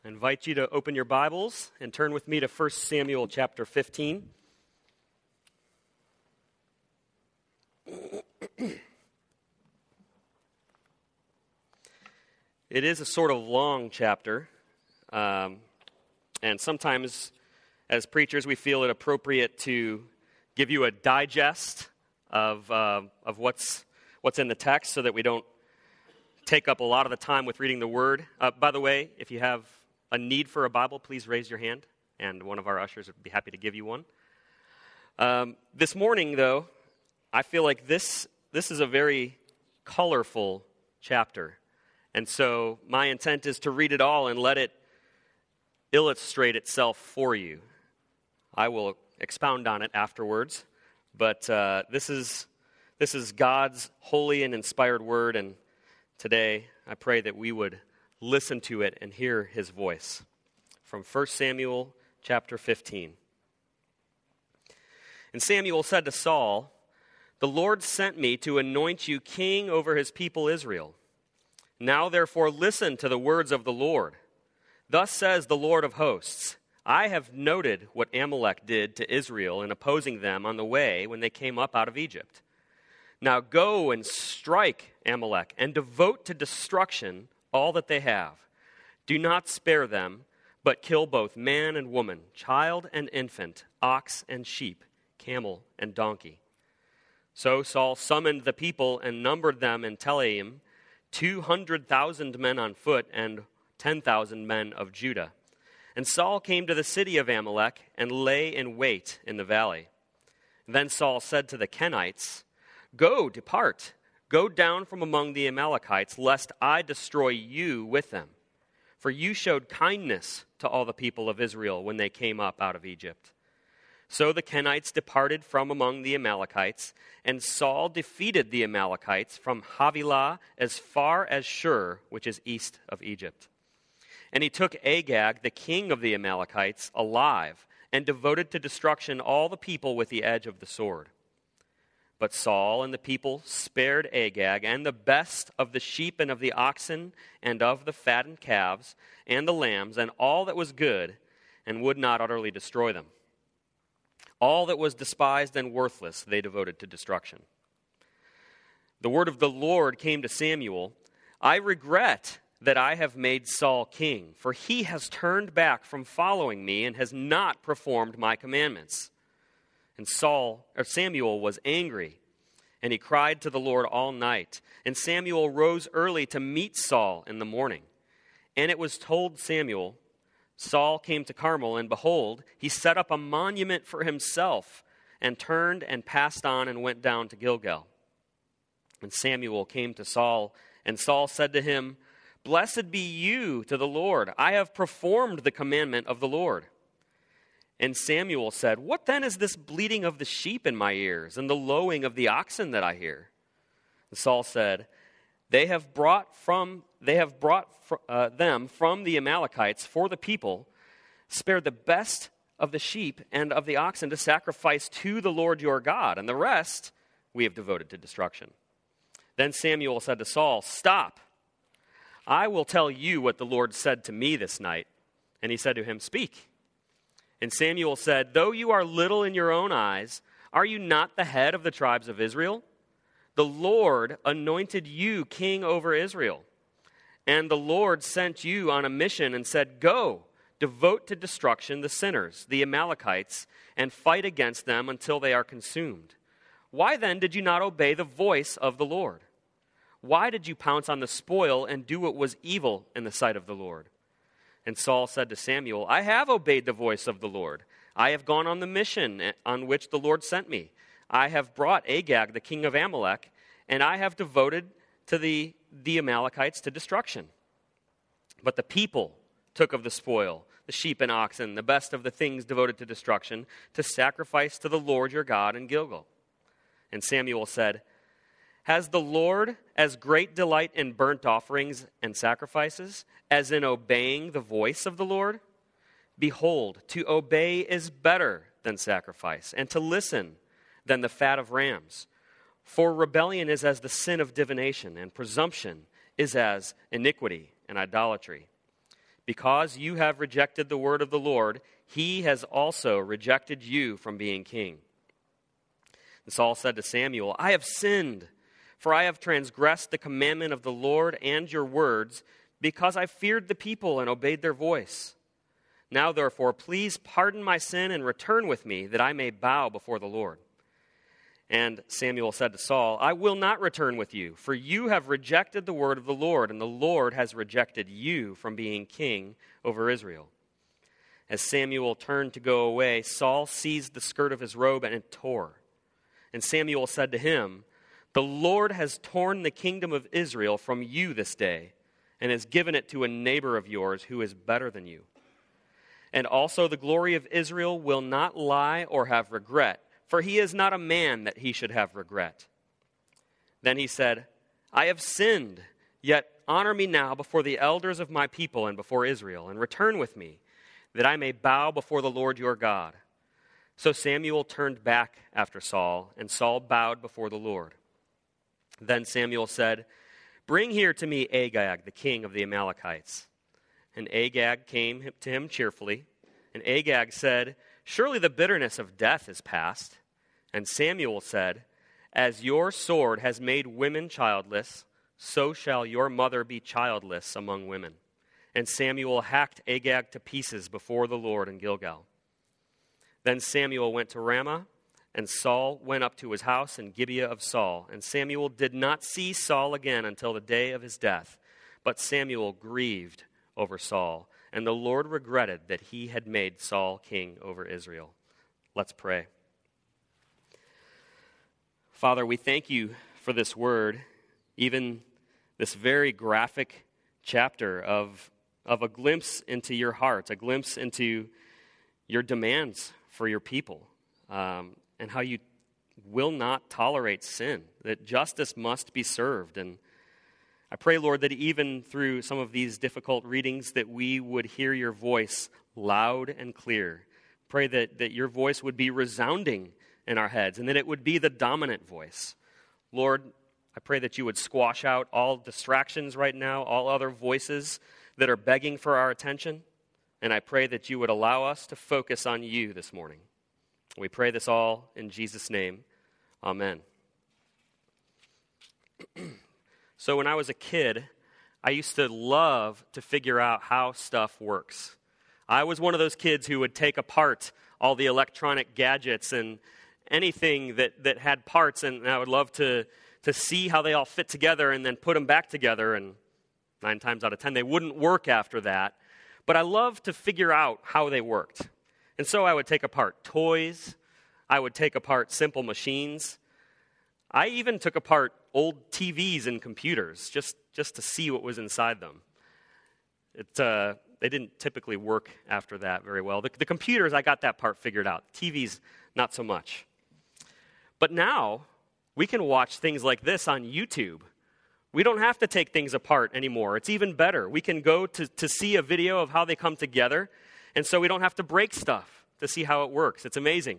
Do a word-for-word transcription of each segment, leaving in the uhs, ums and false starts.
invite you to open your Bibles and turn with me to First Samuel chapter fifteen. It is a sort of long chapter, um, and sometimes as preachers we feel it appropriate to give you a digest of uh, of what's what's in the text so that we don't take up a lot of the time with reading the Word. Uh, by the way, if you have a need for a Bible, please raise your hand, and one of our ushers would be happy to give you one. Um, this morning, though, I feel like this this is a very colorful chapter, and so my intent is to read it all and let it illustrate itself for you. I will expound on it afterwards, but uh, this is this is God's holy and inspired Word, and today I pray that we would listen to it and hear His voice. From First Samuel chapter fifteen. And Samuel said to Saul, "The Lord sent me to anoint you king over His people Israel. Now therefore listen to the words of the Lord. Thus says the Lord of hosts, I have noted what Amalek did to Israel in opposing them on the way when they came up out of Egypt. Now go and strike Amalek and devote to destruction all that they have. Do not spare them, but kill both man and woman, child and infant, ox and sheep, camel and donkey." So Saul summoned the people and numbered them in Telaim, two hundred thousand men on foot and ten thousand men of Judah. And Saul came to the city of Amalek and lay in wait in the valley. Then Saul said to the Kenites, "Go, depart. Go down from among the Amalekites, lest I destroy you with them. For you showed kindness to all the people of Israel when they came up out of Egypt." So the Kenites departed from among the Amalekites, and Saul defeated the Amalekites from Havilah as far as Shur, which is east of Egypt. And he took Agag, the king of the Amalekites, alive, and devoted to destruction all the people with the edge of the sword. But Saul and the people spared Agag and the best of the sheep and of the oxen and of the fattened calves and the lambs and all that was good, and would not utterly destroy them. All that was despised and worthless they devoted to destruction. The word of the Lord came to Samuel, "I regret that I have made Saul king, for he has turned back from following me and has not performed my commandments." And Saul, or Samuel was angry, and he cried to the Lord all night. And Samuel rose early to meet Saul in the morning. And it was told Samuel, Saul came to Carmel, and behold, he set up a monument for himself, and turned and passed on and went down to Gilgal. And Samuel came to Saul, and Saul said to him, "Blessed be you to the Lord. I have performed the commandment of the Lord." And Samuel said, "What then is this bleating of the sheep in my ears and the lowing of the oxen that I hear?" And Saul said, They have brought from they have brought fr- uh, them from the Amalekites for the people, spared the best of the sheep and of the oxen to sacrifice to the Lord your God, and the rest we have devoted to destruction." Then Samuel said to Saul, "Stop. I will tell you what the Lord said to me this night." And he said to him, "Speak." And Samuel said, "Though you are little in your own eyes, are you not the head of the tribes of Israel? The Lord anointed you king over Israel. And the Lord sent you on a mission and said, 'Go, devote to destruction the sinners, the Amalekites, and fight against them until they are consumed.' Why then did you not obey the voice of the Lord? Why did you pounce on the spoil and do what was evil in the sight of the Lord?" And Saul said to Samuel, "I have obeyed the voice of the Lord. I have gone on the mission on which the Lord sent me. I have brought Agag, the king of Amalek, and I have devoted to the, the Amalekites to destruction. But the people took of the spoil, the sheep and oxen, the best of the things devoted to destruction, to sacrifice to the Lord your God in Gilgal." And Samuel said, "Has the Lord as great delight in burnt offerings and sacrifices as in obeying the voice of the Lord? Behold, to obey is better than sacrifice, and to listen than the fat of rams. For rebellion is as the sin of divination, and presumption is as iniquity and idolatry. Because you have rejected the word of the Lord, he has also rejected you from being king." And Saul said to Samuel, "I have sinned, for I have transgressed the commandment of the Lord and your words, because I feared the people and obeyed their voice. Now, therefore, please pardon my sin and return with me, that I may bow before the Lord." And Samuel said to Saul, "I will not return with you, for you have rejected the word of the Lord, and the Lord has rejected you from being king over Israel." As Samuel turned to go away, Saul seized the skirt of his robe and it tore. And Samuel said to him, "The Lord has torn the kingdom of Israel from you this day, and has given it to a neighbor of yours who is better than you. And also the glory of Israel will not lie or have regret, for he is not a man that he should have regret." Then he said, "I have sinned, yet honor me now before the elders of my people and before Israel, and return with me, that I may bow before the Lord your God." So Samuel turned back after Saul, and Saul bowed before the Lord. Then Samuel said, "Bring here to me Agag, the king of the Amalekites." And Agag came to him cheerfully. And Agag said, "Surely the bitterness of death is past." And Samuel said, "As your sword has made women childless, so shall your mother be childless among women." And Samuel hacked Agag to pieces before the Lord in Gilgal. Then Samuel went to Ramah, and Saul went up to his house in Gibeah of Saul. And Samuel did not see Saul again until the day of his death. But Samuel grieved over Saul, and the Lord regretted that he had made Saul king over Israel. Let's pray. Father, we thank you for this word, even this very graphic chapter of, of a glimpse into your heart, a glimpse into your demands for your people, um, and how you will not tolerate sin, that justice must be served. And I pray, Lord, that even through some of these difficult readings, that we would hear your voice loud and clear. Pray that, that your voice would be resounding in our heads, and that it would be the dominant voice. Lord, I pray that you would squash out all distractions right now, all other voices that are begging for our attention. And I pray that you would allow us to focus on you this morning. We pray this all in Jesus' name. Amen. So when I was a kid, I used to love to figure out how stuff works. I was one of those kids who would take apart all the electronic gadgets and anything that, that had parts, and I would love to, to see how they all fit together and then put them back together, and nine times out of ten, they wouldn't work after that. But I loved to figure out how they worked. And so I would take apart toys. I would take apart simple machines. I even took apart old T Vs and computers just, just to see what was inside them. It, uh, they didn't typically work after that very well. The, the computers, I got that part figured out. T Vs, not so much. But now, we can watch things like this on YouTube. We don't have to take things apart anymore. It's even better. We can go to, to see a video of how they come together, and so we don't have to break stuff to see how it works. It's amazing.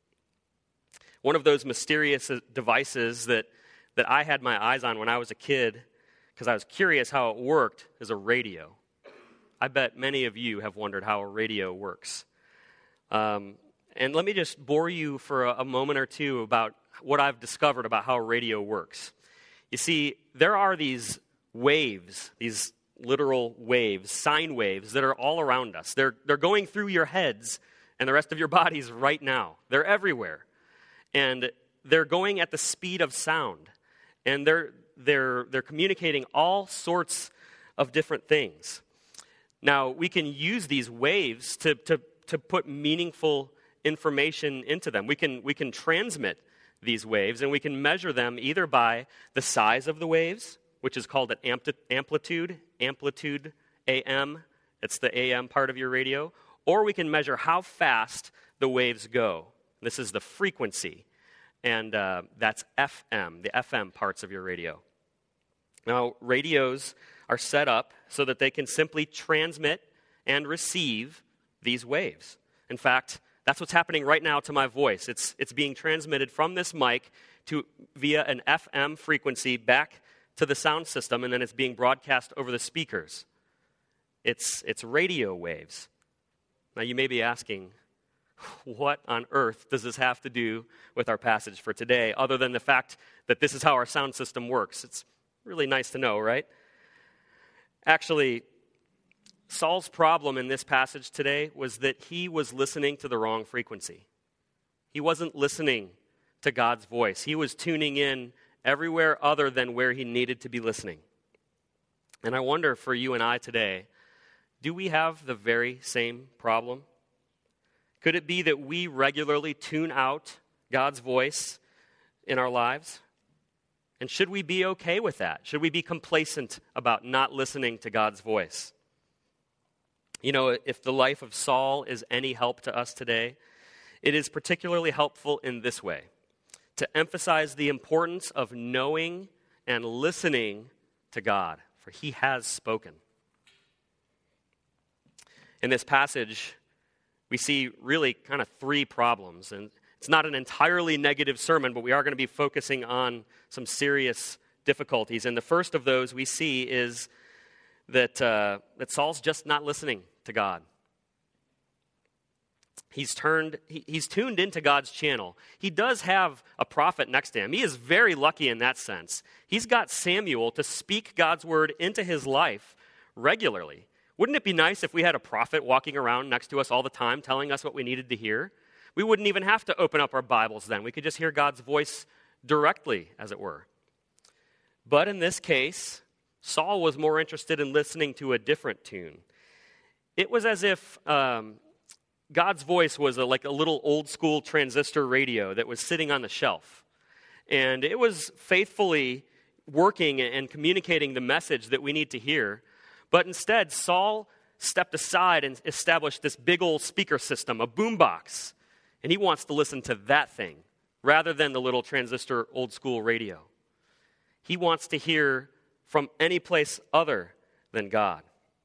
One of those mysterious devices that, that I had my eyes on when I was a kid, because I was curious how it worked, is a radio. I bet many of you have wondered how a radio works. Um, and let me just bore you for a, a moment or two about what I've discovered about how a radio works. You see, there are these waves, these literal waves, sine waves, that are all around us. They're, they're going through your heads and the rest of your bodies right now. They're everywhere. And they're going at the speed of sound. And they're, they're, they're communicating all sorts of different things. Now, we can use these waves to, to, to put meaningful information into them. We can, we can transmit these waves, and we can measure them either by the size of the waves, which is called an ampli- amplitude, amplitude A M, it's the A M part of your radio, or we can measure how fast the waves go. This is the frequency, and uh, that's F M, the F M parts of your radio. Now, radios are set up so that they can simply transmit and receive these waves. In fact, that's what's happening right now to my voice. It's, it's being transmitted from this mic to via an F M frequency back to the sound system, and then it's being broadcast over the speakers. It's, it's radio waves. Now you may be asking, what on earth does this have to do with our passage for today, other than the fact that this is how our sound system works? It's really nice to know, right? Actually, Saul's problem in this passage today was that he was listening to the wrong frequency. He wasn't listening to God's voice. He was tuning in everywhere other than where he needed to be listening. And I wonder for you and I today, do we have the very same problem? Could it be that we regularly tune out God's voice in our lives? And should we be okay with that? Should we be complacent about not listening to God's voice? You know, if the life of Saul is any help to us today, it is particularly helpful in this way, to emphasize the importance of knowing and listening to God, for he has spoken. In this passage, we see really kind of three problems, and it's not an entirely negative sermon, but we are going to be focusing on some serious difficulties. And the first of those we see is that uh, that Saul's just not listening to God. He's turned, he, he's tuned into God's channel. He does have a prophet next to him. He is very lucky in that sense. He's got Samuel to speak God's word into his life regularly. Wouldn't it be nice if we had a prophet walking around next to us all the time telling us what we needed to hear? We wouldn't even have to open up our Bibles then. We could just hear God's voice directly, as it were. But in this case, Saul was more interested in listening to a different tune. It was as if um, God's voice was a, like a little old-school transistor radio that was sitting on the shelf. And it was faithfully working and communicating the message that we need to hear. But instead, Saul stepped aside and established this big old speaker system, a boombox. And he wants to listen to that thing rather than the little transistor old-school radio. He wants to hear from any place other than God.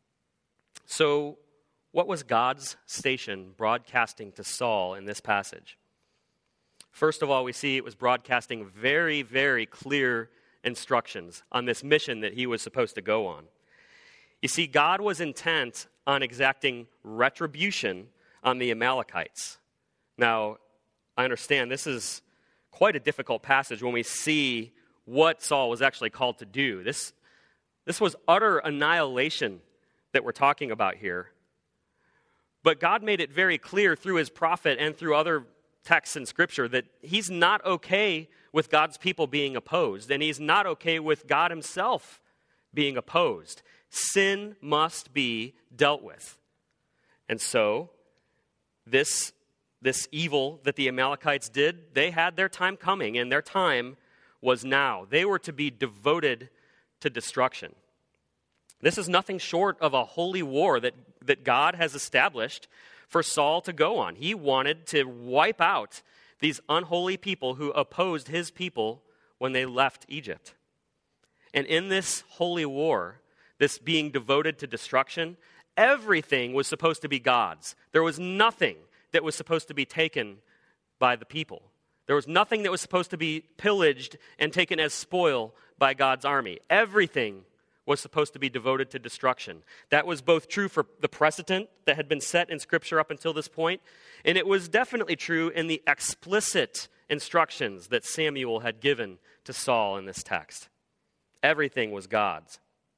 So, what was God's station broadcasting to Saul in this passage? First of all, we see it was broadcasting very, very clear instructions on this mission that he was supposed to go on. You see, God was intent on exacting retribution on the Amalekites. Now, I understand this is quite a difficult passage when we see what Saul was actually called to do. This, this was utter annihilation that we're talking about here. But God made it very clear through his prophet and through other texts in Scripture that he's not okay with God's people being opposed, and he's not okay with God himself being opposed. Sin must be dealt with. And so, this, this evil that the Amalekites did, they had their time coming, and their time was now. They were to be devoted to destruction. This is nothing short of a holy war that, that God has established for Saul to go on. He wanted to wipe out these unholy people who opposed his people when they left Egypt. And in this holy war, this being devoted to destruction, everything was supposed to be God's. There was nothing that was supposed to be taken by the people. There was nothing that was supposed to be pillaged and taken as spoil by God's army. Everything was supposed to be devoted to destruction. That was both true for the precedent that had been set in Scripture up until this point, and it was definitely true in the explicit instructions that Samuel had given to Saul in this text. Everything was God's.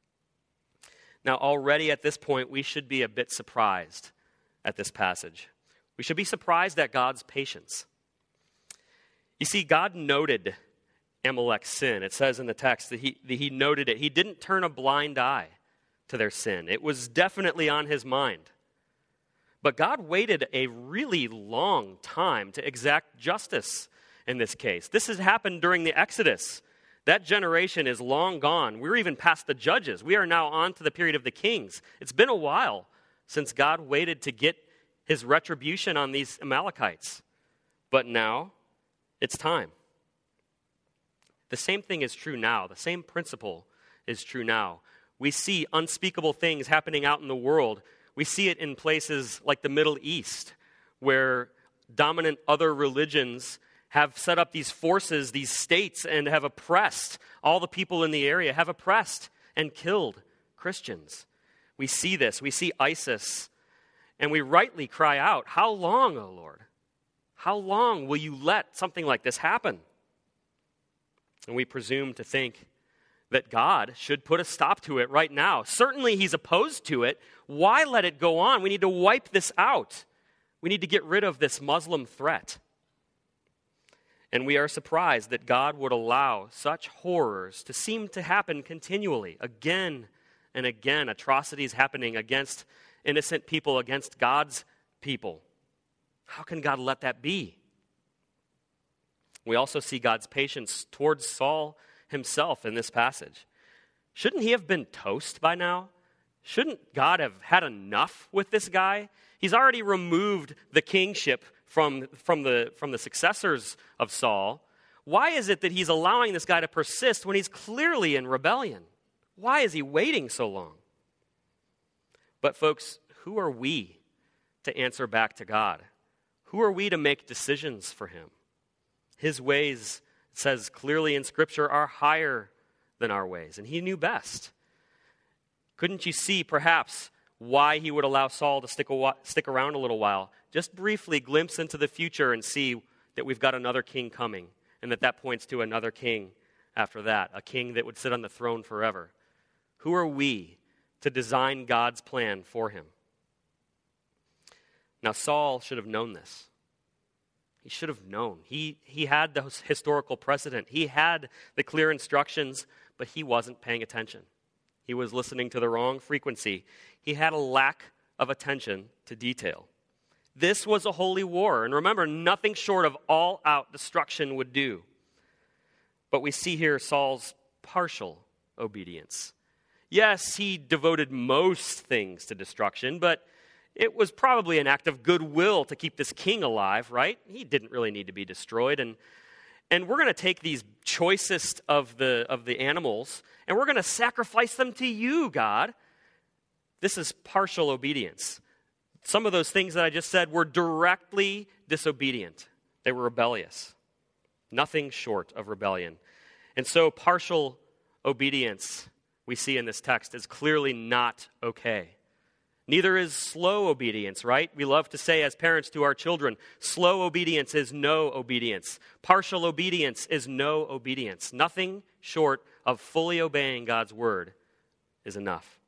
Now, already at this point, we should be a bit surprised at this passage. We should be surprised at God's patience. You see, God noted Amalek's sin. It says in the text that he, that he noted it. He didn't turn a blind eye to their sin. It was definitely on his mind. But God waited a really long time to exact justice in this case. This has happened during the Exodus. That generation is long gone. We're even past the judges. We are now on to the period of the kings. It's been a while since God waited to get his retribution on these Amalekites. But now, it's time. The same thing is true now. The same principle is true now. We see unspeakable things happening out in the world. We see it in places like the Middle East, where dominant other religions have set up these forces, these states, and have oppressed all the people in the area, have oppressed and killed Christians. We see this. We see ISIS, and we rightly cry out, how long, O Lord? How long will you let something like this happen? And we presume to think that God should put a stop to it right now. Certainly he's opposed to it. Why let it go on? We need to wipe this out. We need to get rid of this Muslim threat. And we are surprised that God would allow such horrors to seem to happen continually, again and again, atrocities happening against innocent people, against God's people. How can God let that be? We also see God's patience towards Saul himself in this passage. Shouldn't he have been toast by now? Shouldn't God have had enough with this guy? He's already removed the kingship from, from, the, from the successors of Saul. Why is it that he's allowing this guy to persist when he's clearly in rebellion? Why is he waiting so long? But folks, who are we to answer back to God? Who are we to make decisions for him? His ways, it says clearly in Scripture, are higher than our ways, and he knew best. Couldn't you see perhaps why he would allow Saul to stick, a, stick around a little while? Just briefly glimpse into the future and see that we've got another king coming, and that that points to another king after that, a king that would sit on the throne forever. Who are we to design God's plan for him? Now, Saul should have known this. He should have known. He, he had the historical precedent. He had the clear instructions, but he wasn't paying attention. He was listening to the wrong frequency. He had a lack of attention to detail. This was a holy war, and remember, nothing short of all-out destruction would do. But we see here Saul's partial obedience. Yes, he devoted most things to destruction, but it was probably an act of goodwill to keep this king alive, right? He didn't really need to be destroyed. And, and we're going to take these choicest of the, of the animals, and we're going to sacrifice them to you, God. This is partial obedience. Some of those things that I just said were directly disobedient. They were rebellious. Nothing short of rebellion. And so partial obedience, we see in this text, is clearly not okay. Neither is slow obedience, right? We love to say as parents to our children, slow obedience is no obedience. Partial obedience is no obedience. Nothing short of fully obeying God's word is enough.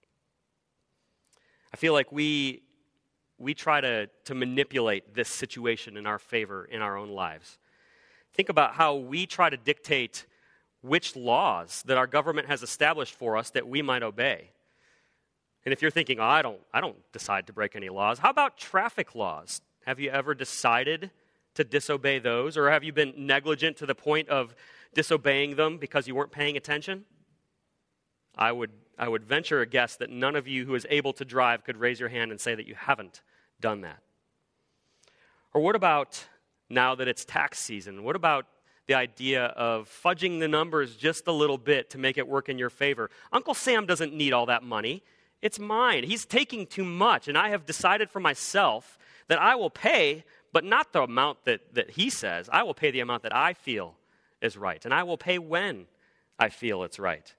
I feel like we, we try to, to manipulate this situation in our favor in our own lives. Think about how we try to dictate which laws that our government has established for us that we might obey. And if you're thinking, oh, I don't, I don't decide to break any laws, how about traffic laws? Have you ever decided to disobey those? Or have you been negligent to the point of disobeying them because you weren't paying attention? I would, I would venture a guess that none of you who is able to drive could raise your hand and say that you haven't done that. Or what about now that it's tax season? What about the idea of fudging the numbers just a little bit to make it work in your favor? Uncle Sam doesn't need all that money. It's mine. He's taking too much, and I have decided for myself that I will pay, but not the amount that, that he says. I will pay the amount that I feel is right, and I will pay when I feel it's right.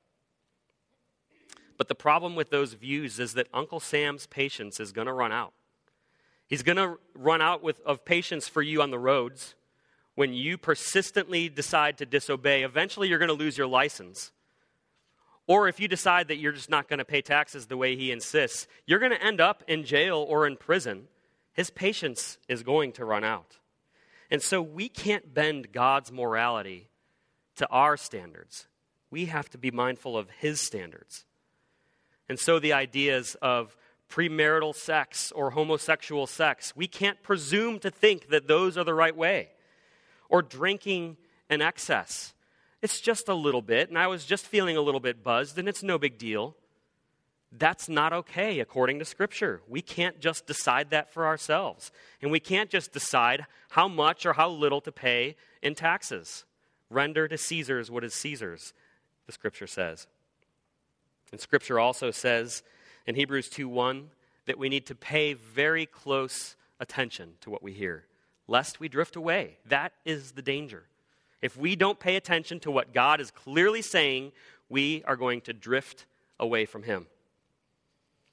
But the problem with those views is that Uncle Sam's patience is going to run out. He's going to run out with, of patience for you on the roads. When you persistently decide to disobey, eventually you're going to lose your license. Or if you decide that you're just not going to pay taxes the way he insists, you're going to end up in jail or in prison. His patience is going to run out. And so we can't bend God's morality to our standards. We have to be mindful of his standards. And so the ideas of premarital sex or homosexual sex, we can't presume to think that those are the right way. Or drinking in excess. It's just a little bit, and I was just feeling a little bit buzzed, and it's no big deal. That's not okay according to Scripture. We can't just decide that for ourselves. And we can't just decide how much or how little to pay in taxes. Render to Caesar's what is Caesar's, the Scripture says. And Scripture also says in Hebrews two one that we need to pay very close attention to what we hear, lest we drift away. That is the danger. If we don't pay attention to what God is clearly saying, we are going to drift away from him.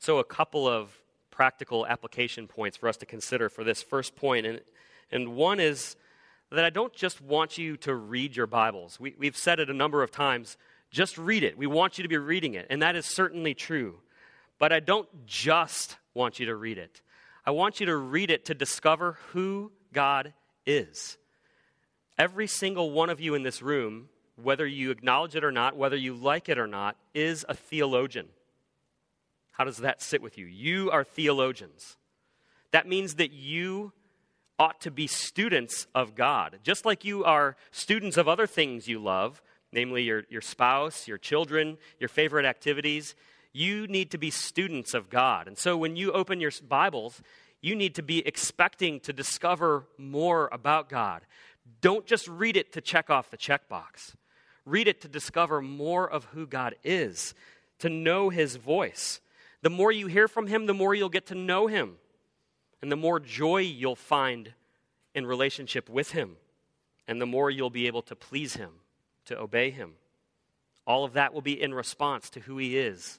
So a couple of practical application points for us to consider for this first point. And, and one is that I don't just want you to read your Bibles. We, we've said it a number of times, just read it. We want you to be reading it, and that is certainly true. But I don't just want you to read it. I want you to read it to discover who God is. Every single one of you in this room, whether you acknowledge it or not, whether you like it or not, is a theologian. How does that sit with you? You are theologians. That means that you ought to be students of God, just like you are students of other things you love, namely your, your spouse, your children, your favorite activities. You need to be students of God. And so when you open your Bibles, you need to be expecting to discover more about God. Don't just read it to check off the checkbox. Read it to discover more of who God is, to know his voice. The more you hear from him, the more you'll get to know him, and the more joy you'll find in relationship with him, and the more you'll be able to please him, to obey him. All of that will be in response to who he is.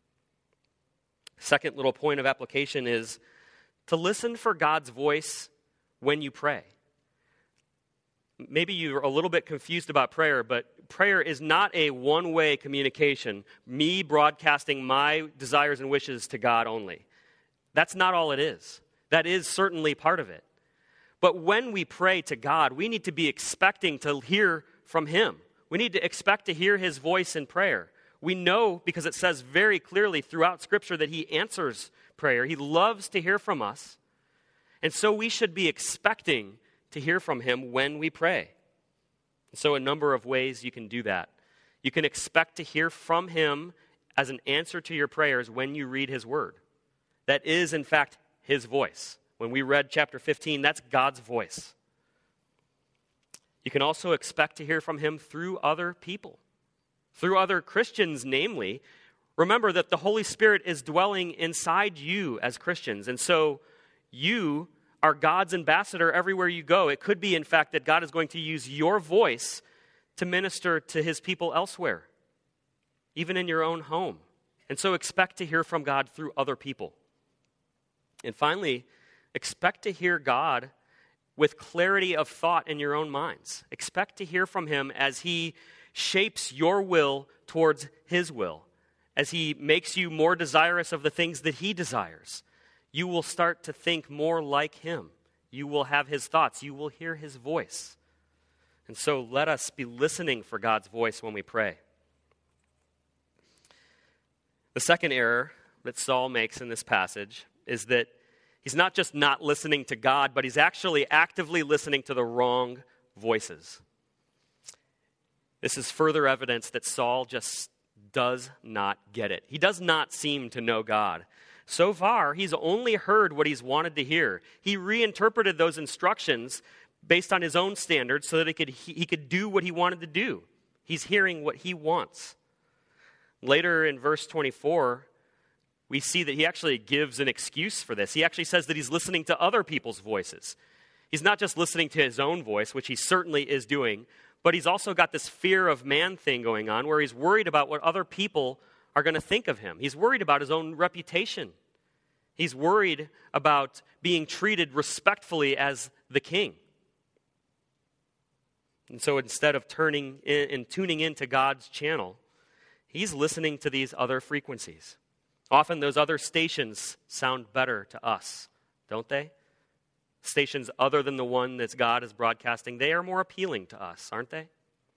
Second little point of application is to listen for God's voice when you pray. Maybe you're a little bit confused about prayer, but prayer is not a one-way communication, me broadcasting my desires and wishes to God only. That's not all it is. That is certainly part of it. But when we pray to God, we need to be expecting to hear from him. We need to expect to hear his voice in prayer. We know, because it says very clearly throughout Scripture, that he answers prayer. He loves to hear from us. And so we should be expecting to hear from him when we pray. So a number of ways you can do that. You can expect to hear from him as an answer to your prayers when you read his word. That is, in fact, his voice. When we read chapter fifteen, that's God's voice. You can also expect to hear from him through other people, through other Christians, namely. Remember that the Holy Spirit is dwelling inside you as Christians, and so you are God's ambassador everywhere you go. It could be, in fact, that God is going to use your voice to minister to his people elsewhere, even in your own home. And so expect to hear from God through other people. And finally, expect to hear God with clarity of thought in your own minds. Expect to hear from him as he shapes your will towards his will, as he makes you more desirous of the things that he desires. You will start to think more like him. You will have his thoughts. You will hear his voice. And so let us be listening for God's voice when we pray. The second error that Saul makes in this passage is that he's not just not listening to God, but he's actually actively listening to the wrong voices. This is further evidence that Saul just does not get it. He does not seem to know God. So far, he's only heard what he's wanted to hear. He reinterpreted those instructions based on his own standards so that he could, he, he could do what he wanted to do. He's hearing what he wants. Later in verse twenty-four, we see that he actually gives an excuse for this. He actually says that he's listening to other people's voices. He's not just listening to his own voice, which he certainly is doing, but he's also got this fear of man thing going on where he's worried about what other people are going to think of him. He's worried about his own reputation. He's worried about being treated respectfully as the king. And so instead of turning in and tuning into God's channel, he's listening to these other frequencies. Often those other stations sound better to us, don't they? Stations other than the one that God is broadcasting, they are more appealing to us, aren't they?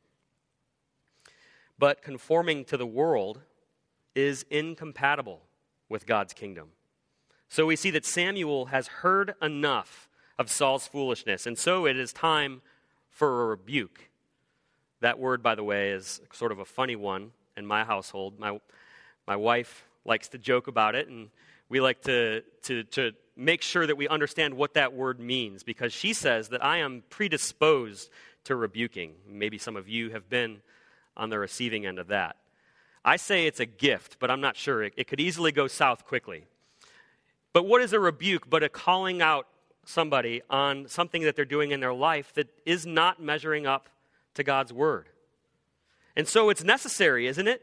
But conforming to the world is incompatible with God's kingdom. So we see that Samuel has heard enough of Saul's foolishness, and so it is time for a rebuke. That word, by the way, is sort of a funny one in my household. My my wife likes to joke about it, and we like to, to, to make sure that we understand what that word means, because she says that I am predisposed to rebuking. Maybe some of you have been on the receiving end of that. I say it's a gift, but I'm not sure. It, it could easily go south quickly. But what is a rebuke but a calling out somebody on something that they're doing in their life that is not measuring up to God's word? And so it's necessary, isn't it?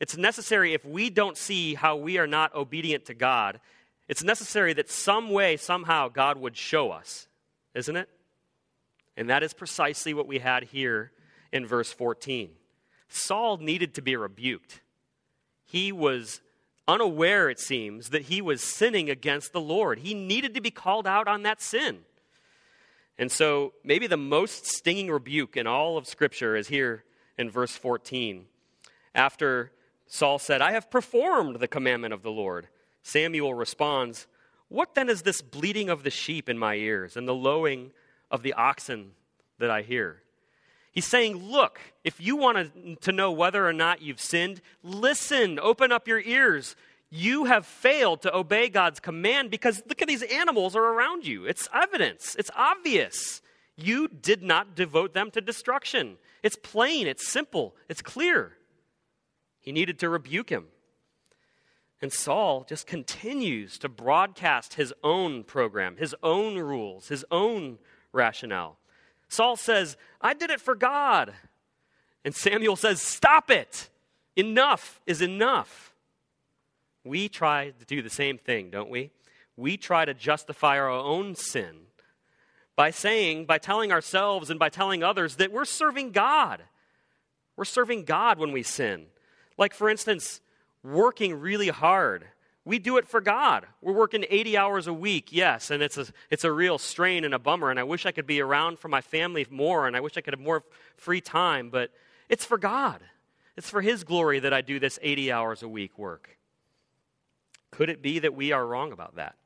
it's necessary if we don't see how we are not obedient to God, it's necessary that some way, somehow, God would show us, isn't it? And that is precisely what we had here in verse fourteen. Saul needed to be rebuked. He was unaware, it seems, that he was sinning against the Lord. He needed to be called out on that sin. And so maybe the most stinging rebuke in all of Scripture is here in verse fourteen. After Saul said, I have performed the commandment of the Lord, Samuel responds, what then is this bleating of the sheep in my ears and the lowing of the oxen that I hear? He's saying, look, if you want to know whether or not you've sinned, listen, open up your ears. You have failed to obey God's command because look at these animals are around you. It's evidence. It's obvious. You did not devote them to destruction. It's plain. It's simple. It's clear. He needed to rebuke him. And Saul just continues to broadcast his own program, his own rules, his own rationale. Saul says, I did it for God. And Samuel says, stop it. Enough is enough. We try to do the same thing, don't we? We try to justify our own sin by saying, by telling ourselves and by telling others that we're serving God. We're serving God when we sin. Like, for instance, working really hard. We do it for God. We're working eighty hours a week, yes, and it's a it's a real strain and a bummer, and I wish I could be around for my family more, and I wish I could have more free time, but it's for God. It's for His glory that I do this eighty hours a week work. Could it be that we are wrong about that?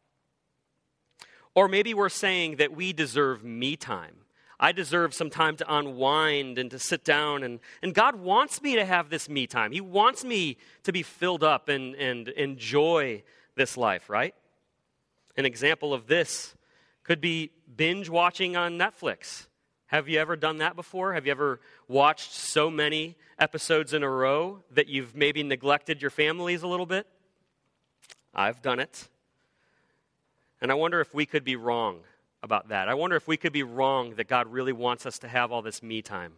Or maybe we're saying that we deserve me time. I deserve some time to unwind and to sit down, and, and God wants me to have this me time. He wants me to be filled up and, and enjoy this life, right? An example of this could be binge watching on Netflix. Have you ever done that before? Have you ever watched so many episodes in a row that you've maybe neglected your families a little bit? I've done it. And I wonder if we could be wrong about that. I wonder if we could be wrong that God really wants us to have all this me time.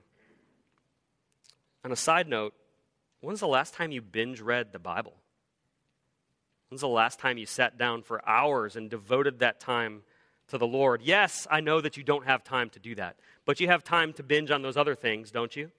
On a side note, when's the last time you binge read the Bible? When's the last time you sat down for hours and devoted that time to the Lord? Yes, I know that you don't have time to do that, but you have time to binge on those other things, don't you?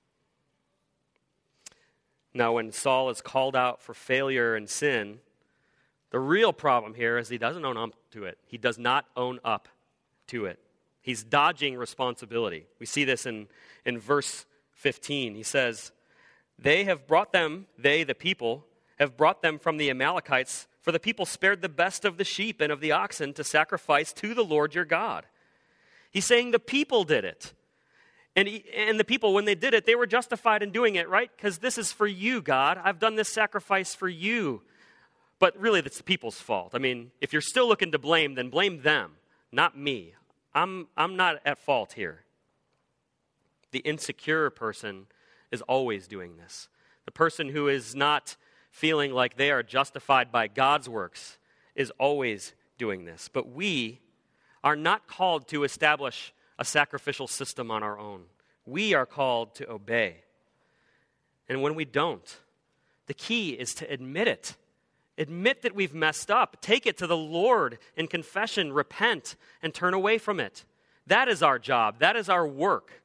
Now, when Saul is called out for failure and sin, the real problem here is he doesn't own up to it. He does not own up to it. He's dodging responsibility. We see this in, in verse fifteen. He says, They have brought them, they, the people, have brought them from the Amalekites, for the people spared the best of the sheep and of the oxen to sacrifice to the Lord your God. He's saying the people did it. And, he, and the people, when they did it, they were justified in doing it, right? Because this is for you, God. I've done this sacrifice for you. But really, that's the people's fault. I mean, if you're still looking to blame, then blame them, not me. I'm I'm not at fault here. The insecure person is always doing this. The person who is not feeling like they are justified by God's works is always doing this. But we are not called to establish a sacrificial system on our own. We are called to obey. And when we don't, the key is to admit it. Admit that we've messed up. Take it to the Lord in confession, repent, and turn away from it. That is our job. That is our work.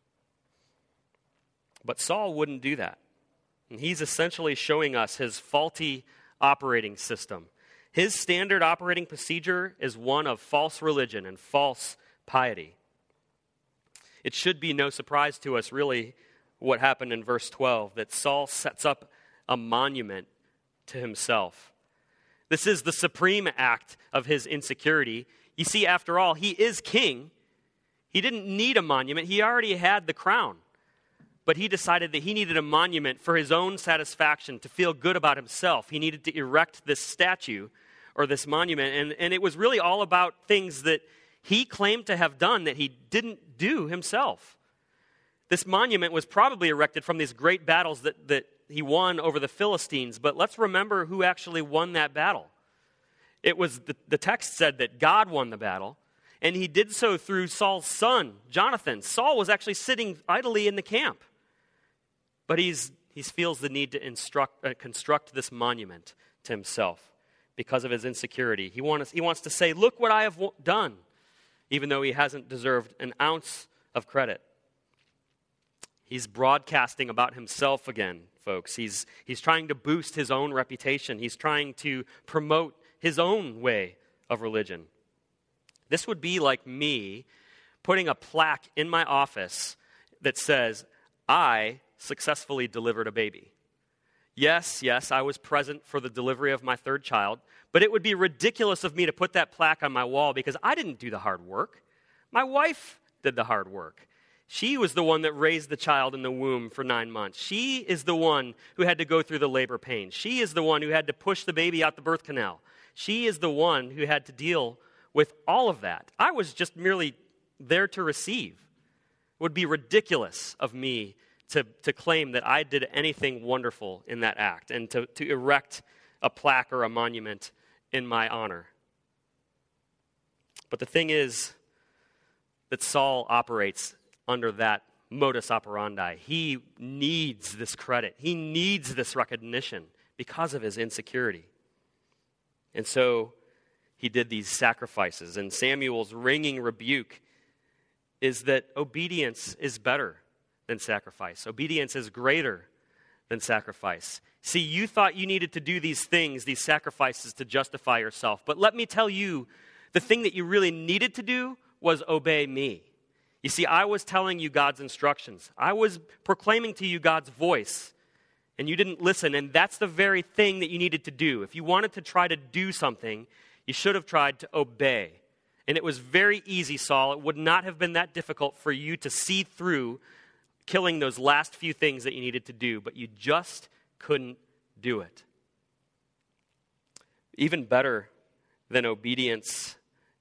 But Saul wouldn't do that. And he's essentially showing us his faulty operating system. His standard operating procedure is one of false religion and false piety. It should be no surprise to us, really, what happened in verse twelve, that Saul sets up a monument to himself. This is the supreme act of his insecurity. You see, after all, he is king. He didn't need a monument. He already had the crown. But he decided that he needed a monument for his own satisfaction, to feel good about himself. He needed to erect this statue or this monument. And, and it was really all about things that he claimed to have done that he didn't do himself. This monument was probably erected from these great battles that, that he won over the Philistines, but let's remember who actually won that battle. It was, the, the text said that God won the battle, and he did so through Saul's son, Jonathan. Saul was actually sitting idly in the camp, but he's he feels the need to instruct, uh, construct this monument to himself because of his insecurity. He wants, he wants to say, look what I have w- done, even though he hasn't deserved an ounce of credit. He's broadcasting about himself again, folks. He's, he's trying to boost his own reputation. He's trying to promote his own way of religion. This would be like me putting a plaque in my office that says, I successfully delivered a baby. Yes, yes, I was present for the delivery of my third child, but it would be ridiculous of me to put that plaque on my wall because I didn't do the hard work. My wife did the hard work. She was the one that raised the child in the womb for nine months. She is the one who had to go through the labor pain. She is the one who had to push the baby out the birth canal. She is the one who had to deal with all of that. I was just merely there to receive. It would be ridiculous of me to, to claim that I did anything wonderful in that act and to, to erect a plaque or a monument in my honor. But the thing is that Saul operates under that modus operandi. He needs this credit. He needs this recognition because of his insecurity. And so he did these sacrifices. And Samuel's ringing rebuke is that obedience is better than sacrifice. Obedience is greater than sacrifice. See, you thought you needed to do these things, these sacrifices, to justify yourself. But let me tell you, the thing that you really needed to do was obey me. You see, I was telling you God's instructions. I was proclaiming to you God's voice, and you didn't listen, and that's the very thing that you needed to do. If you wanted to try to do something, you should have tried to obey. And it was very easy, Saul. It would not have been that difficult for you to see through killing those last few things that you needed to do, but you just couldn't do it. Even better than obedience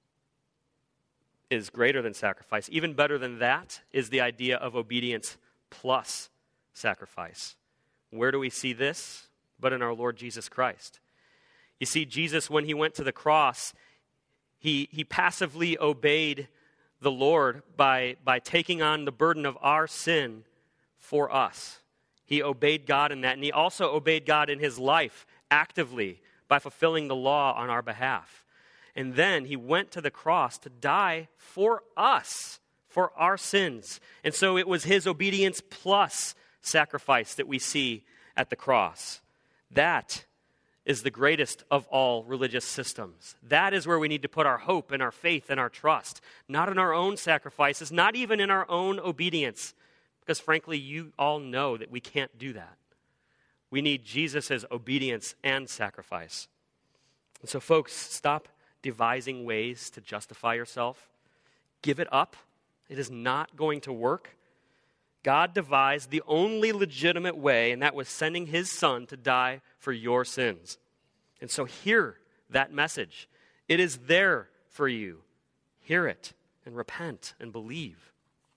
is greater than sacrifice. Even better than that is the idea of obedience plus sacrifice. Where do we see this? But in our Lord Jesus Christ. You see, Jesus, when he went to the cross, he, he passively obeyed the Lord by, by taking on the burden of our sin for us. He obeyed God in that, and he also obeyed God in his life actively by fulfilling the law on our behalf. And then he went to the cross to die for us, for our sins. And so it was his obedience plus sacrifice that we see at the cross. That is the greatest of all religious systems. That is where we need to put our hope and our faith and our trust, not in our own sacrifices, not even in our own obedience, because frankly, you all know that we can't do that. We need Jesus' obedience and sacrifice. And so folks, stop devising ways to justify yourself. Give it up. It is not going to work. God devised the only legitimate way, and that was sending his son to die for your sins. And so hear that message. It is there for you. Hear it and repent and believe.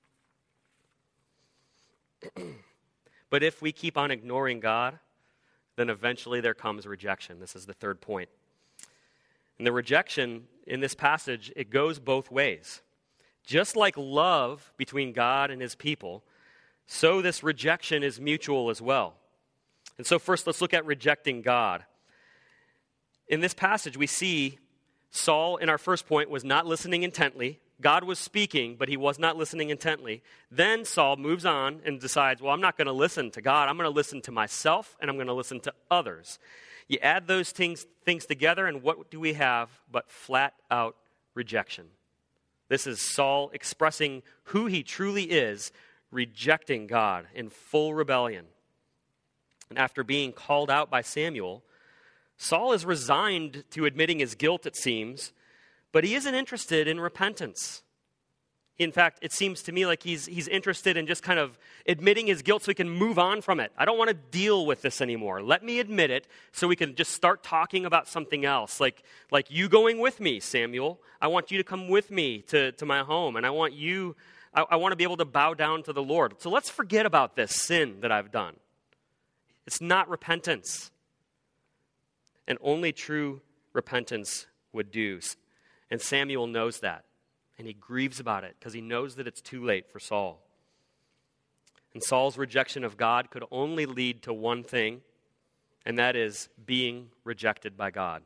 But if we keep on ignoring God, then eventually there comes rejection. This is the third point. And the rejection in this passage, it goes both ways. Just like love between God and his people, so this rejection is mutual as well. And so first, let's look at rejecting God. In this passage, we see Saul, in our first point, was not listening intently. God was speaking, but he was not listening intently. Then Saul moves on and decides, well, I'm not going to listen to God. I'm going to listen to myself, and I'm going to listen to others. You add those things, things together, and what do we have but flat-out rejection? This is Saul expressing who he truly is, rejecting God in full rebellion. And after being called out by Samuel, Saul is resigned to admitting his guilt, it seems, but he isn't interested in repentance. In fact, it seems to me like he's he's interested in just kind of admitting his guilt so he can move on from it. I don't want to deal with this anymore. Let me admit it so we can just start talking about something else. Like, like you going with me, Samuel. I want you to come with me to, to my home, and I want you, I, I want to be able to bow down to the Lord. So let's forget about this sin that I've done. It's not repentance. And only true repentance would do. And Samuel knows that. And he grieves about it because he knows that it's too late for Saul. And Saul's rejection of God could only lead to one thing, and that is being rejected by God.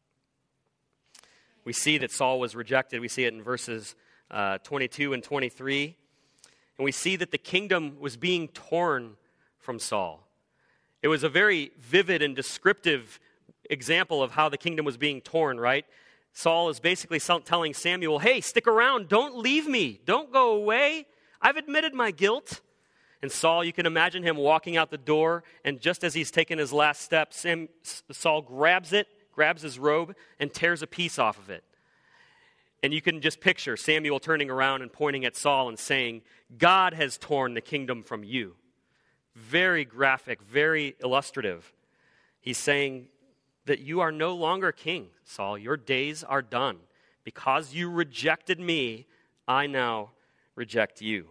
We see that Saul was rejected. We see it in verses uh, twenty-two and twenty-three. And we see that the kingdom was being torn from Saul. It was a very vivid and descriptive example of how the kingdom was being torn, right? Saul is basically telling Samuel, hey, stick around. Don't leave me. Don't go away. I've admitted my guilt. And Saul, you can imagine him walking out the door, and just as he's taken his last step, Sam, Saul grabs it, grabs his robe, and tears a piece off of it. And you can just picture Samuel turning around and pointing at Saul and saying, God has torn the kingdom from you. Very graphic, very illustrative. He's saying that you are no longer king, Saul. Your days are done. Because you rejected me, I now reject you.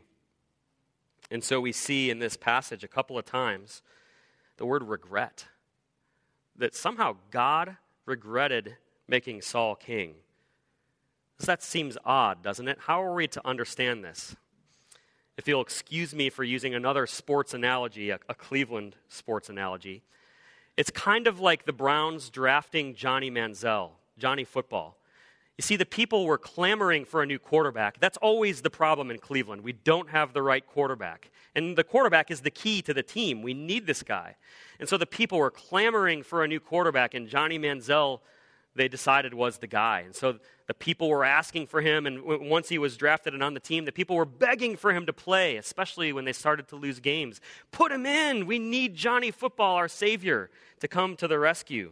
And so we see in this passage a couple of times the word regret. That somehow God regretted making Saul king. That seems odd, doesn't it? How are we to understand this? If you'll excuse me for using another sports analogy, a, a Cleveland sports analogy, it's kind of like the Browns drafting Johnny Manziel, Johnny Football. You see, the people were clamoring for a new quarterback. That's always the problem in Cleveland. We don't have the right quarterback. And the quarterback is the key to the team. We need this guy. And so the people were clamoring for a new quarterback, and Johnny Manziel, they decided, was the guy. And so the people were asking for him, and once he was drafted and on the team, the people were begging for him to play, especially when they started to lose games. Put him in. We need Johnny Football, our savior, to come to the rescue.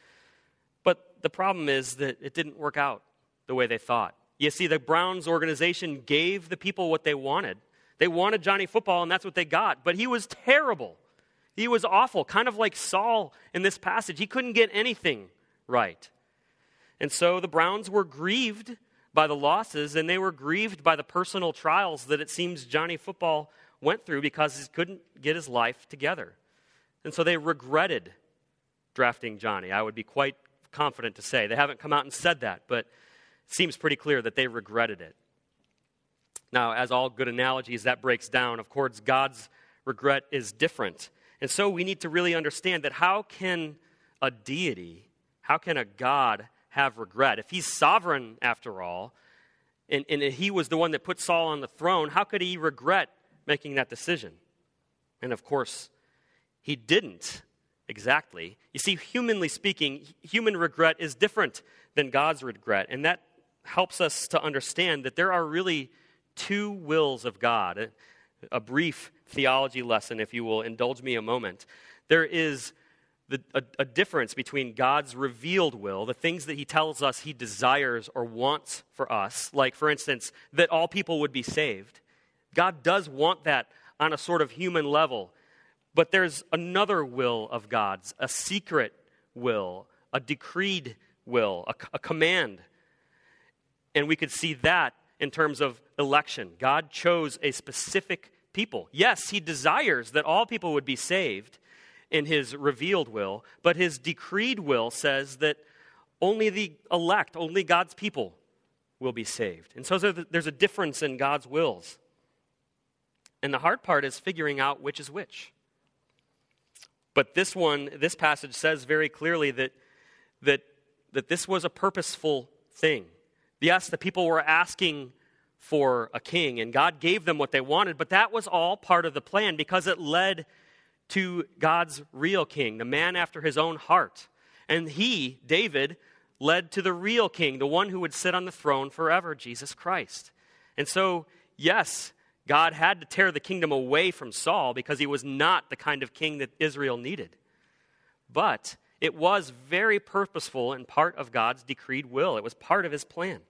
But the problem is that it didn't work out the way they thought. You see, the Browns organization gave the people what they wanted. They wanted Johnny Football, and that's what they got. But he was terrible. He was awful, kind of like Saul in this passage. He couldn't get anything right. And so the Browns were grieved by the losses, and they were grieved by the personal trials that it seems Johnny Football went through because he couldn't get his life together. And so they regretted drafting Johnny. I would be quite confident to say. They haven't come out and said that, but it seems pretty clear that they regretted it. Now, as all good analogies, that breaks down. Of course, God's regret is different. And so we need to really understand that how can a deity, how can a God have regret? If he's sovereign, after all, and, and he was the one that put Saul on the throne, how could he regret making that decision? And of course, he didn't exactly. You see, humanly speaking, human regret is different than God's regret. And that helps us to understand that there are really two wills of God. A, a brief theology lesson, if you will indulge me a moment. There is the, a, a difference between God's revealed will, the things that he tells us he desires or wants for us, like, for instance, that all people would be saved. God does want that on a sort of human level. But there's another will of God's, a secret will, a decreed will, a, a command. And we could see that in terms of election. God chose a specific people. Yes, he desires that all people would be saved in his revealed will, but his decreed will says that only the elect, only God's people will be saved. And so there's a difference in God's wills. And the hard part is figuring out which is which. But this one, this passage says very clearly that, that, that this was a purposeful thing. Yes, the people were asking for a king, and God gave them what they wanted, but that was all part of the plan because it led to God's real king, the man after his own heart. And he, David, led to the real king, the one who would sit on the throne forever, Jesus Christ. And so, yes, God had to tear the kingdom away from Saul because he was not the kind of king that Israel needed. But it was very purposeful and part of God's decreed will. It was part of his plan.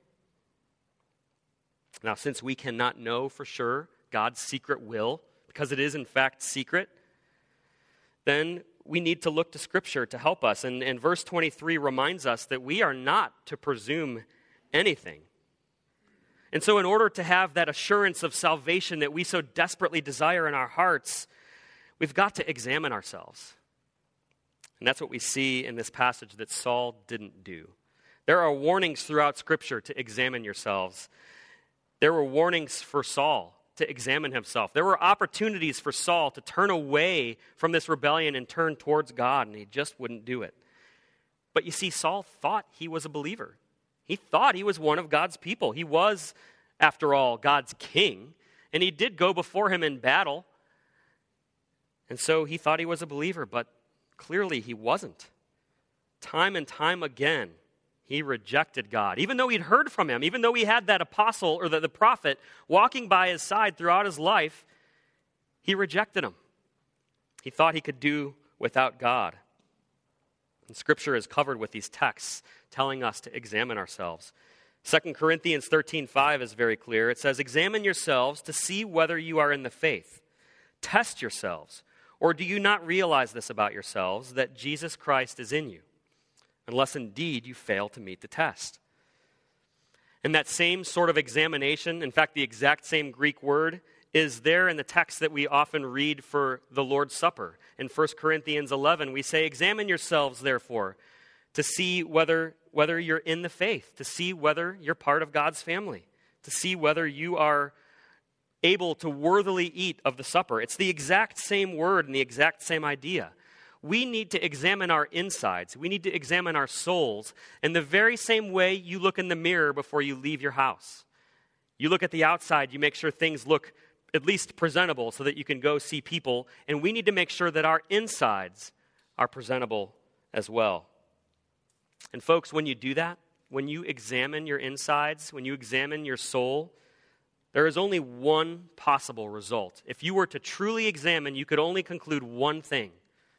Now, since we cannot know for sure God's secret will, because it is in fact secret, then we need to look to Scripture to help us. And, and verse twenty-three reminds us that we are not to presume anything. And so in order to have that assurance of salvation that we so desperately desire in our hearts, we've got to examine ourselves. And that's what we see in this passage that Saul didn't do. There are warnings throughout Scripture to examine yourselves. There were warnings for Saul to examine himself. There were opportunities for Saul to turn away from this rebellion and turn towards God, and he just wouldn't do it. But you see, Saul thought he was a believer. He thought he was one of God's people. He was, after all, God's king, and he did go before him in battle. And so he thought he was a believer, but clearly he wasn't. Time and time again, he rejected God. Even though he'd heard from him, even though he had that apostle or the, the prophet walking by his side throughout his life, he rejected him. He thought he could do without God. And Scripture is covered with these texts telling us to examine ourselves. Second Corinthians thirteen five is very clear. It says, "Examine yourselves to see whether you are in the faith. Test yourselves. Or do you not realize this about yourselves, that Jesus Christ is in you? Unless indeed you fail to meet the test." And that same sort of examination, in fact, the exact same Greek word, is there in the text that we often read for the Lord's Supper. In First Corinthians eleven, we say, "Examine yourselves, therefore, to see whether, whether you're in the faith, to see whether you're part of God's family, to see whether you are able to worthily eat of the supper." It's the exact same word and the exact same idea. We need to examine our insides. We need to examine our souls in the very same way you look in the mirror before you leave your house. You look at the outside, you make sure things look at least presentable so that you can go see people, and we need to make sure that our insides are presentable as well. And folks, when you do that, when you examine your insides, when you examine your soul, there is only one possible result. If you were to truly examine, you could only conclude one thing.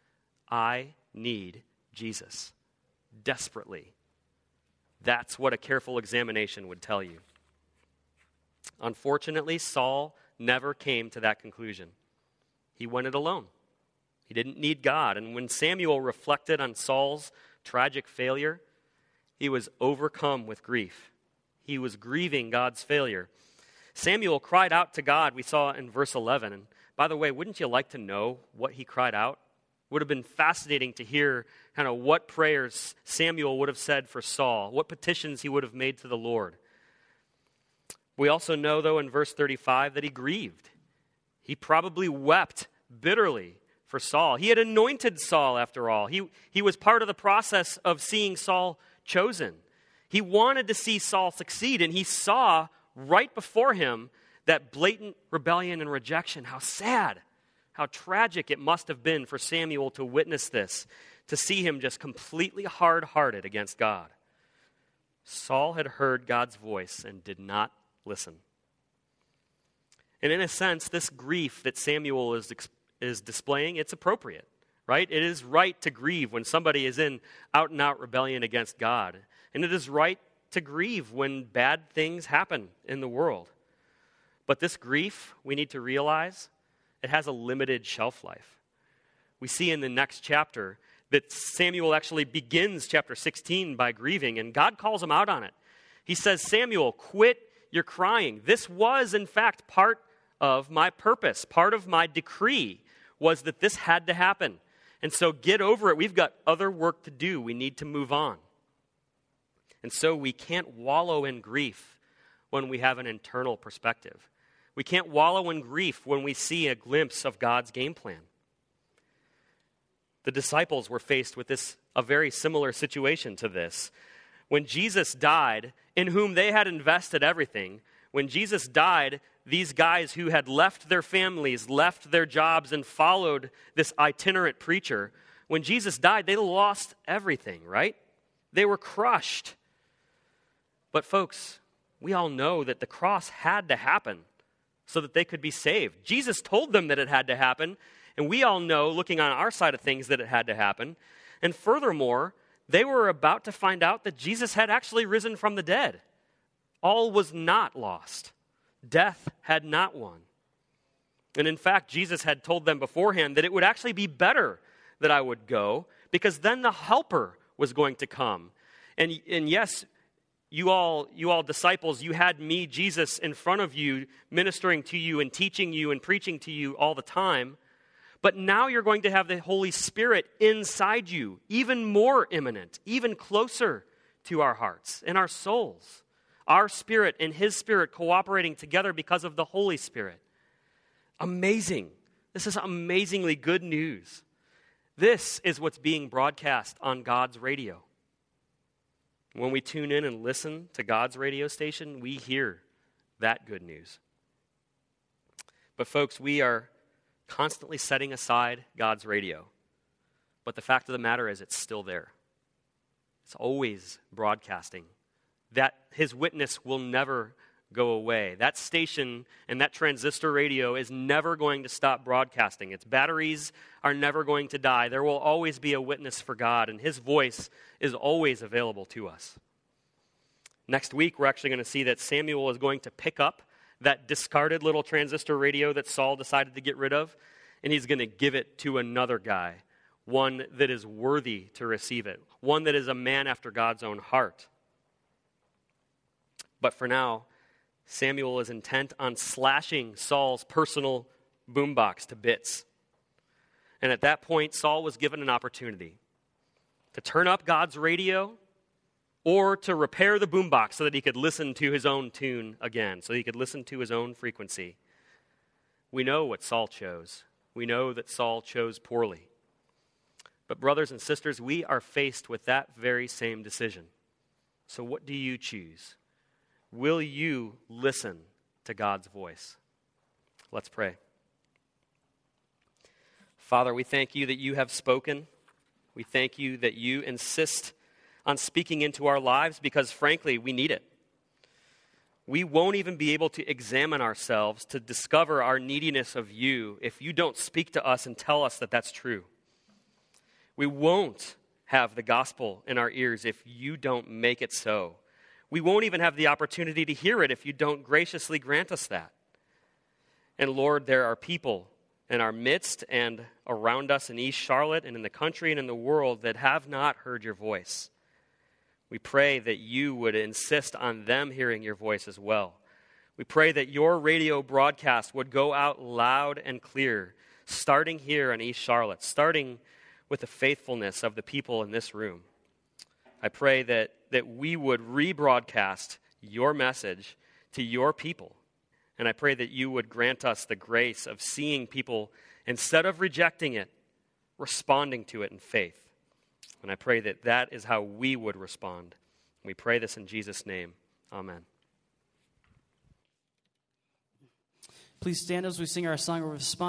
I need Jesus desperately. That's what a careful examination would tell you. Unfortunately, Saul never came to that conclusion. He went it alone. He didn't need God. And when Samuel reflected on Saul's tragic failure, he was overcome with grief. He was grieving God's failure. Samuel cried out to God, we saw in verse eleven. And by the way, wouldn't you like to know what he cried out? Would have been fascinating to hear kind of what prayers Samuel would have said for Saul, what petitions he would have made to the Lord. We also know, though, in verse thirty-five that he grieved. He probably wept bitterly for Saul. He had anointed Saul, after all. He, he was part of the process of seeing Saul chosen. He wanted to see Saul succeed, and he saw right before him that blatant rebellion and rejection. How sad. How tragic it must have been for Samuel to witness this, to see him just completely hard-hearted against God. Saul had heard God's voice and did not listen. And in a sense, this grief that Samuel is, is displaying, it's appropriate, right? It is right to grieve when somebody is in out-and-out rebellion against God. And it is right to grieve when bad things happen in the world. But this grief, we need to realize, it has a limited shelf life. We see in the next chapter that Samuel actually begins chapter sixteen by grieving, and God calls him out on it. He says, "Samuel, quit your crying. This was, in fact, part of my purpose. Part of my decree was that this had to happen. And so get over it. We've got other work to do. We need to move on." And so we can't wallow in grief when we have an internal perspective. We can't wallow in grief when we see a glimpse of God's game plan. The disciples were faced with this, a very similar situation to this. When Jesus died, in whom they had invested everything, when Jesus died, these guys who had left their families, left their jobs, and followed this itinerant preacher, when Jesus died, they lost everything, right? They were crushed. But folks, we all know that the cross had to happen so that they could be saved. Jesus told them that it had to happen, and we all know, looking on our side of things, that it had to happen. And furthermore, they were about to find out that Jesus had actually risen from the dead. All was not lost. Death had not won. And in fact, Jesus had told them beforehand that it would actually be better that I would go, because then the Helper was going to come. And, and yes, You all, you all disciples, you had me, Jesus, in front of you, ministering to you and teaching you and preaching to you all the time. But now you're going to have the Holy Spirit inside you, even more imminent, even closer to our hearts and our souls. Our spirit and His Spirit cooperating together because of the Holy Spirit. amazing. This is amazingly good news. This is what's being broadcast on God's radio. When we tune in and listen to God's radio station, we hear that good news. But folks, we are constantly setting aside God's radio. But the fact of the matter is it's still there. It's always broadcasting. That his witness will never go away. That station and that transistor radio is never going to stop broadcasting. Its batteries are never going to die. There will always be a witness for God, and his voice is always available to us. Next week, we're actually going to see that Samuel is going to pick up that discarded little transistor radio that Saul decided to get rid of, and he's going to give it to another guy, one that is worthy to receive it, one that is a man after God's own heart. But for now, Samuel is intent on slashing Saul's personal boombox to bits. And at that point, Saul was given an opportunity to turn up God's radio or to repair the boombox so that he could listen to his own tune again, so he could listen to his own frequency. We know what Saul chose. We know that Saul chose poorly. But brothers and sisters, we are faced with that very same decision. So what do you choose? Will you listen to God's voice? Let's pray. Father, we thank you that you have spoken. We thank you that you insist on speaking into our lives because, frankly, we need it. We won't even be able to examine ourselves to discover our neediness of you if you don't speak to us and tell us that that's true. We won't have the gospel in our ears if you don't make it so. We won't even have the opportunity to hear it if you don't graciously grant us that. And Lord, there are people in our midst and around us in East Charlotte and in the country and in the world that have not heard your voice. We pray that you would insist on them hearing your voice as well. We pray that your radio broadcast would go out loud and clear, starting here in East Charlotte, starting with the faithfulness of the people in this room. I pray that, that we would rebroadcast your message to your people. And I pray that you would grant us the grace of seeing people, instead of rejecting it, responding to it in faith. And I pray that that is how we would respond. We pray this in Jesus' name. Amen. Please stand as we sing our song of response.